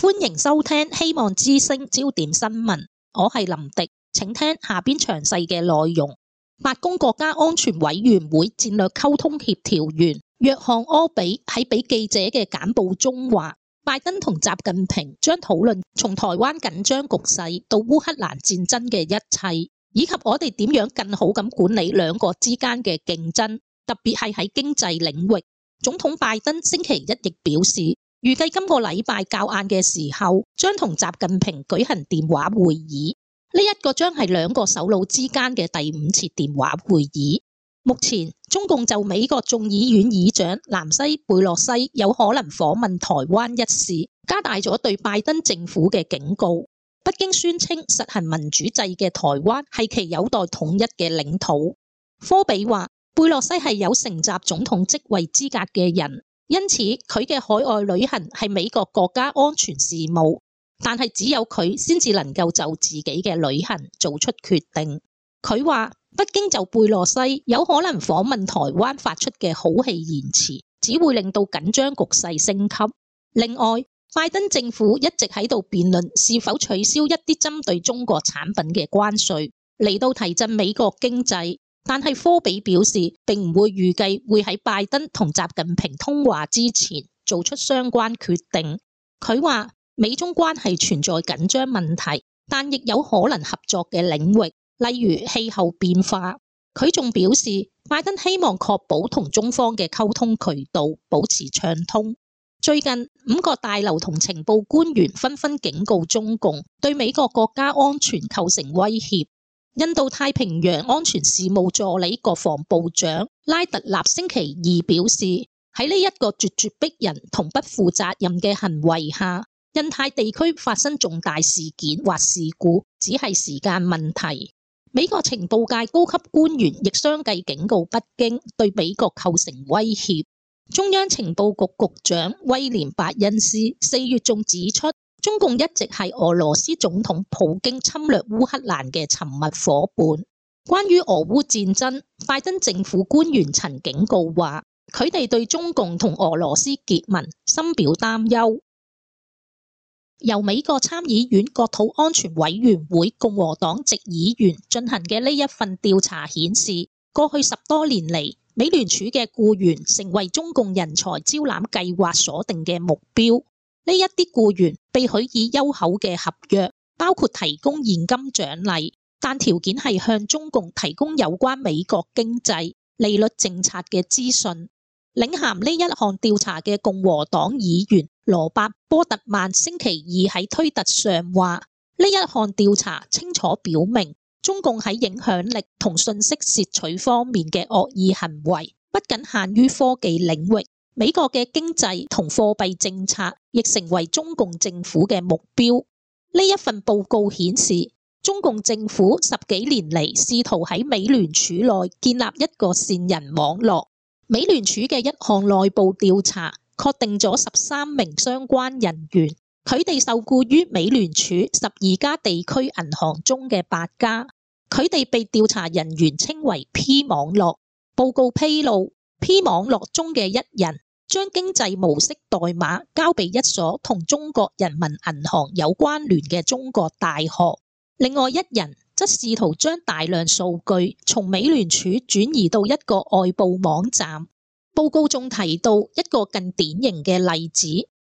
歡迎收聽希望之聲焦點新聞，我係林迪，請聽下邊詳細嘅內容。白宮國家安全委員會戰略溝通協調員約翰柯比喺俾記者嘅簡報中話，拜登同習近平將討論從台灣緊張局勢到烏克蘭戰爭嘅一切，以及我哋點樣更好咁管理兩國之間嘅競爭，特別係喺經濟領域。總統拜登星期一亦表示，預計今個禮拜較晏嘅時候，將同習近平舉行電話會議。呢一個將係兩個首腦之間嘅第5次電話會議。目前，中共就美國眾議院議長南希貝洛西有可能訪問台灣一事，加大咗對拜登政府嘅警告。北京宣稱實行民主制嘅台灣係其有待統一嘅領土。科比話，貝洛西係有承襲總統職位資格嘅人，因此佢嘅海外旅行係美國國家安全事務，但係只有佢先至能夠就自己嘅旅行做出決定。佢話北京就貝洛西有可能訪問台灣發出嘅好戲言辭，只會令到緊張局勢升級。另外，拜登政府一直喺度辯論是否取消一啲針對中國產品嘅關稅，嚟到提振美國經濟。但係科比表示，並唔會預計會喺拜登同習近平通話之前做出相關決定。佢話美中關係存在緊張問題，但亦有可能合作嘅領域，例如氣候變化。佢仲表示，拜登希望確保同中方嘅溝通渠道保持暢通。最近5個大樓同情報官員紛紛警告中共對美國國家安全構成威脅。印度太平洋安全事務助理國防部長拉特納星期二表示，喺呢一個咄咄逼人同不負責任嘅行為下，印太地區發生重大事件或事故只係時間問題。美國情報界高級官員亦相繼警告北京對美國構成威脅。中央情報局局長威廉伯恩斯4月仲指出，中共一直係俄羅斯總統普京侵略烏克蘭嘅尋密夥伴。關於俄烏戰爭，拜登政府官員曾警告話，佢哋對中共同俄羅斯結盟深表擔憂。由美國參議院國土安全委員會共和黨籍議員進行嘅呢一份調查顯示，過去10多年嚟，美聯儲嘅僱員成為中共人才招攬計劃鎖定嘅目標。呢一啲僱員被許以優厚嘅合約，包括提供現金獎勵，但條件係向中共提供有關美國經濟、利率政策嘅資訊。領銜呢一項調查嘅共和黨議員羅伯波特曼星期二喺推特上話，呢一項調查清楚表明，中共喺影響力同信息竊取方面嘅惡意行為，不僅限於科技領域。美國嘅經濟同貨幣政策亦成為中共政府嘅目標。呢一份報告顯示，中共政府10幾年嚟試圖喺美聯儲內建立一個線人網絡。美聯儲嘅一項內部調查確定咗13名相關人員，佢哋受僱於美聯儲12家地區銀行中嘅8家。佢哋被調查人員稱為 P 網絡。報告披露，P 網絡中嘅一人將經濟模式代碼交俾一所同中國人民銀行有關聯嘅中國大學，另外一人則試圖將大量數據從美聯儲轉移到一個外部網站。報告仲提到一個更典型嘅例子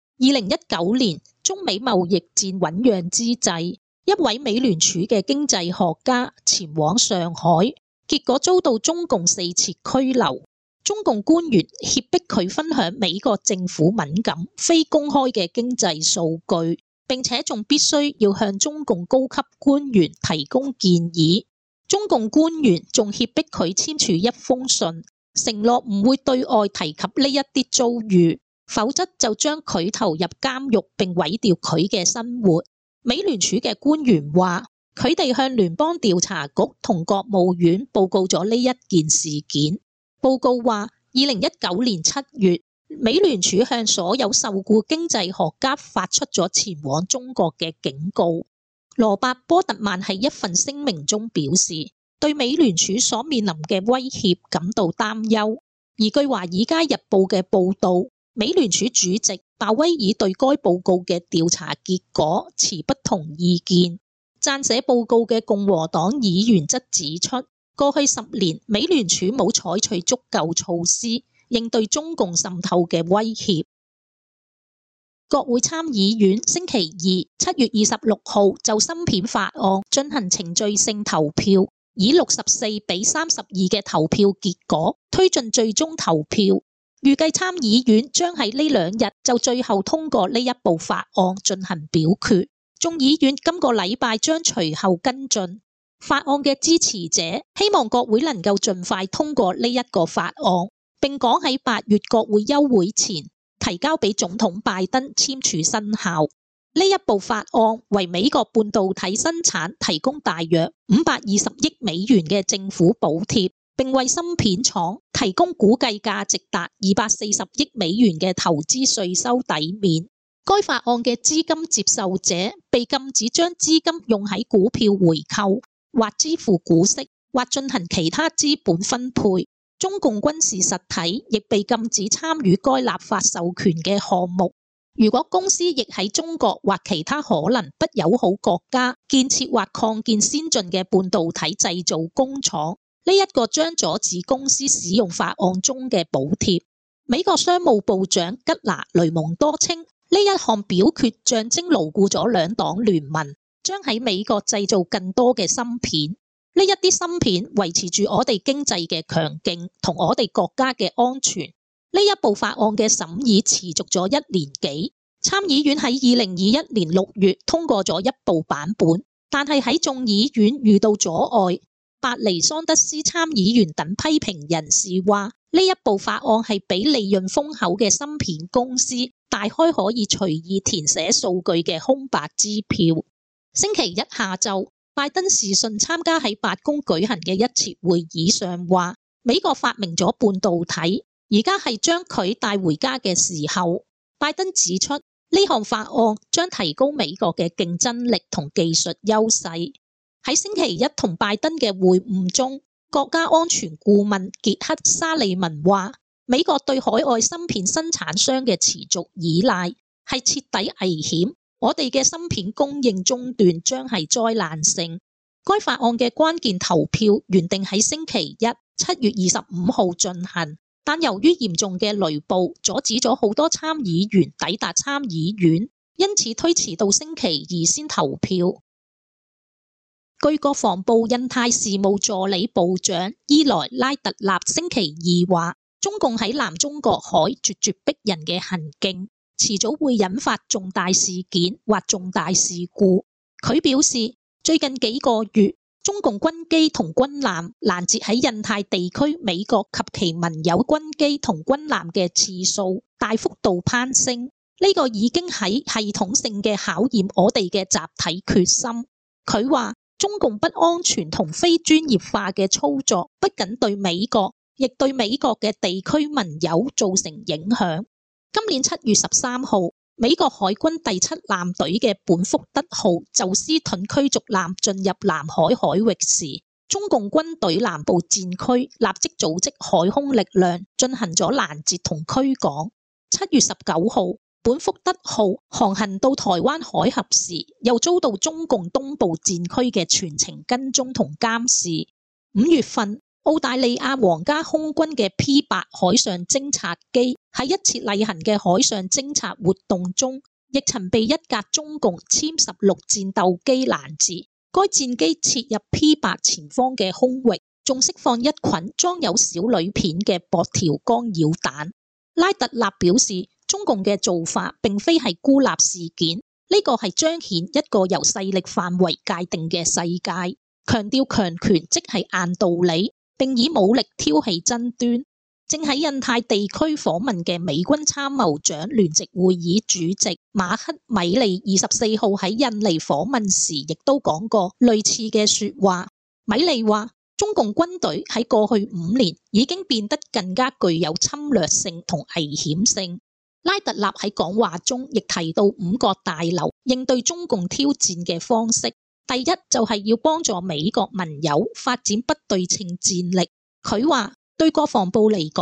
：2019年中美貿易戰醞釀之際，一位美聯儲嘅經濟學家前往上海，結果遭到中共4次拘留。中共官員脅迫佢分享美國政府敏感、非公開嘅經濟數據，並且仲必須要向中共高級官員提供建議。中共官員仲脅迫佢簽署一封信，承諾唔會對外提及呢一啲遭遇，否則就將佢投入監獄並毀掉佢嘅生活。美聯儲嘅官員話，佢哋向聯邦調查局同國務院報告咗呢一件事件。報告話，2019年7月，美聯儲向所有受僱經濟學家發出咗前往中國嘅警告。羅伯波特曼喺一份聲明中表示，對美聯儲所面臨嘅威脅感到擔憂。而據華爾街日報嘅報導， 美聯儲主席鮑威爾對該報告嘅調查結果持不同意見。撰寫報告嘅共和黨議員則指出，過去10年美聯儲冇採取足夠措施應對中共滲透嘅威脅。國會參議院星期二7月26號就芯片法案進行程序性投票，以64比32嘅投票結果推進最終投票。預計參議院將喺呢2日就最後通過呢一部法案進行表決，眾議院今個禮拜將隨後跟進。法案嘅支持者希望國會能夠盡快通過呢一個法案，並趕喺8月國會休會前提交俾總統拜登簽署生效。呢一部法案為美國半導體生產提供大約520億美元嘅政府補貼，並為芯片廠提供估計價值達240億美元嘅投資稅收抵免。該法案嘅資金接受者被禁止將資金用喺股票回購，或支付股息，或進行其他資本分配。中共軍事實體亦被禁止參與該立法授權嘅項目。如果公司亦喺中國或其他可能不友好國家建設或擴建先進嘅半導體製造工廠，呢一個將阻止公司使用法案中嘅補貼。美國商務部長吉拿雷蒙多稱，呢一項表決象徵牢固咗兩黨聯盟將喺美國製造更多嘅芯片。呢一啲芯片維持住我哋經濟嘅強勁同我哋國家嘅安全。呢一部法案嘅審議持續咗1年幾，參議院喺2021年6月通過咗一部版本，但係喺眾議院遇到阻礙。伯尼桑德斯參議員等批評人士話，呢一部法案係俾利潤豐厚嘅芯片公司大開可以隨意填寫數據嘅空白支票。星期一下晝，拜登視訊參加喺白宮舉行嘅一次會議上話，美國發明咗半導體，而家係將佢帶回家嘅時候。拜登指出，呢項法案將提高美國嘅競爭力同技術優勢。喺星期一同拜登嘅會晤中，國家安全顧問傑克沙利文話，美國對海外芯片生產商嘅持續依賴係徹底危險，我哋嘅芯片供應中斷將係災難性。該法案嘅關鍵投票原定喺星期一7月25號進行，但由於嚴重嘅雷暴阻止咗好多參議員抵達參議院，因此推遲到星期二先投票。據國防部印太事務助理部長伊萊拉特納星期二話，中共喺南中國海咄咄逼人嘅行徑，遲早會引發重大事件或重大事故。佢表示，最近幾個月，中共軍機同軍艦攔截喺印太地區美國及其盟友軍機同軍艦嘅次數大幅度攀升，呢個已經喺系統性嘅考驗我哋嘅集體決心。佢話，中共不安全同非專業化嘅操作不僅對美國，亦對美國嘅地區盟友造成影響。今年7月13號，美國海軍第7艦隊嘅本福德號宙斯盾驅逐艦進入南海海域時，中共軍隊南部戰區立即組織海空力量進行咗攔截同驅趕。7月19號，本福德號航行到台灣海峽時，又遭到中共東部戰區嘅全程跟蹤同監視。5月份，澳大利亞皇家空軍嘅 P8 海上偵察機喺一次例行嘅海上偵察活動中，亦曾被一架中共殲16戰鬥機攔截。該戰機切入 P8 前方嘅空域，仲釋放一群裝有小鋁片嘅薄條干擾彈。拉特納表示，中共嘅做法並非係孤立事件，呢個係彰顯一個由勢力範圍界定嘅世界，強調強權即係硬道理，並以武力挑起爭端。正喺印太地區訪問嘅美軍參謀長聯席會議主席馬克米利24號喺印尼訪問時，亦都講過類似嘅說話。米利話，中共軍隊喺過去5年已經變得更加具有侵略性同危險性。拉特納喺講話中亦提到5個大流應對中共挑戰嘅方式，第一就係要幫助美國盟友發展不對稱戰力。佢話，對國防部嚟講，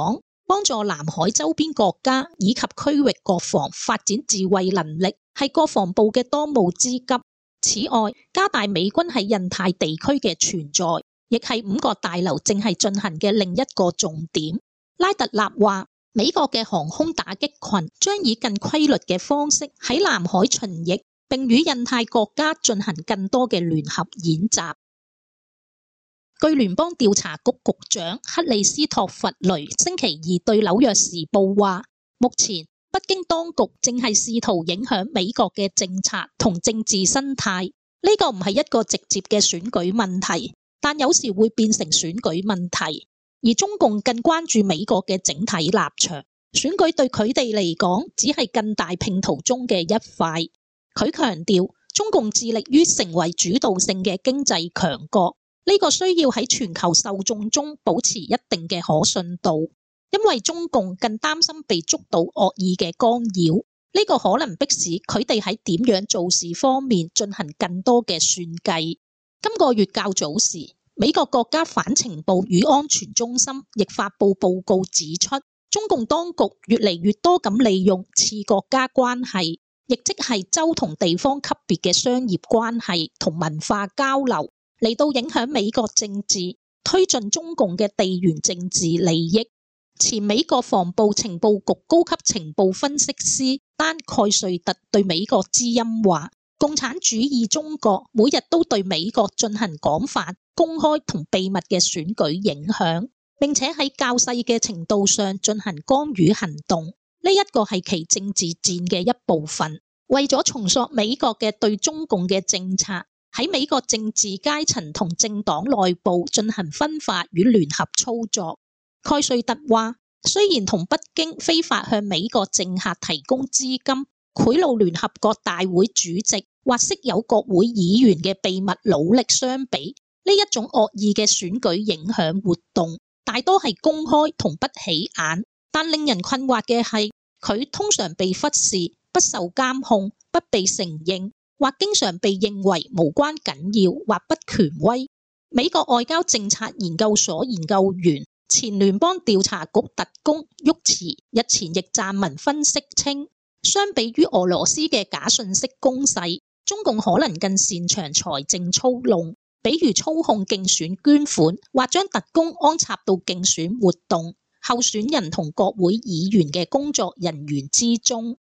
幫助南海周邊國家以及區域國防發展自衛能力，係國防部嘅當務之急。此外，加大美軍喺印太地區嘅存在，亦係五角大樓正係進行嘅另一個重點。拉特納話，美國嘅航空打擊群將以更規律嘅方式喺南海巡弋，並與印太國家進行更多嘅聯合演習。據聯邦調查局局長克里斯托弗雷星期二對紐約時報話，目前北京當局正係試圖影響美國嘅政策同政治生態。呢個唔係一個直接嘅選舉問題，但有時會變成選舉問題。而中共更關注美國嘅整體立場，選舉對佢哋嚟講只係更大拼圖中嘅一塊。佢強調，中共致力於成為主導性嘅經濟強國。呢個需要喺全球受眾中保持一定嘅可信度，因為中共更擔心被捉到惡意嘅干擾。呢個可能迫使佢哋喺點樣做事方面進行更多嘅算計。今個月較早時，美國國家反情報與安全中心亦發布報告指出，中共當局越嚟越多咁利用次國家關係，亦即係州同地方級別嘅商業關係同文化交流，嚟到影響美國政治，推進中共嘅地緣政治利益。前美國防部情報局高級情報分析師丹蓋瑞特對美國之音話，共產主義中國每日都對美國進行廣泛、公開同秘密嘅選舉影響，並且喺較細嘅程度上進行干預行動。呢一個係其政治戰嘅一部分。為咗重塑美國嘅對中共嘅政策，喺美國政治階層同政黨內部進行分化與聯合操作。蓋瑞特話，雖然同北京非法向美國政客提供資金、賄賂聯合國大會主席或識有國會議員嘅秘密努力相比，呢一種惡意嘅選舉影響活動大多係公開同不起眼，但令人困惑嘅係，佢通常被忽視、不受監控、不被承認，或經常被認為無關緊要或不權威。美國外交政策研究所研究員、前聯邦調查局特工沃茨日前亦撰文分析稱，相比於俄羅斯嘅假信息攻勢，中共可能更擅長財政操弄，比如操控競選捐款，或將特工安插到競選活動、候選人同國會議員嘅工作人員之中。